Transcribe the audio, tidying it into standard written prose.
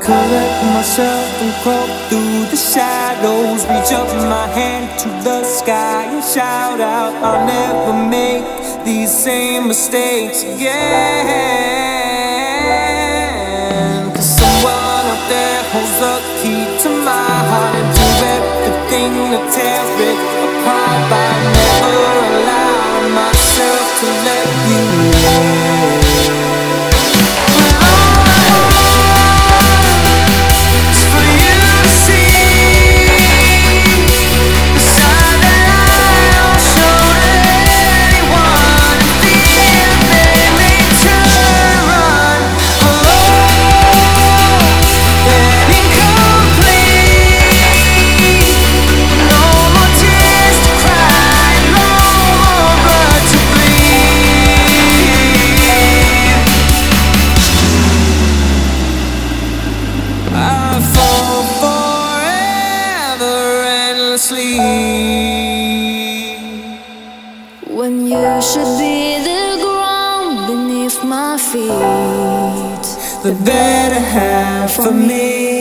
collect myself and crawl through the shadows. Reach up my hand to the sky and shout out, I'll never make these same mistakes again. 'Cause someone out there holds the key to my heart and do everything to tear it apart. But I'll never allow myself to let you in. When you should be the ground beneath my feet, the better half of me.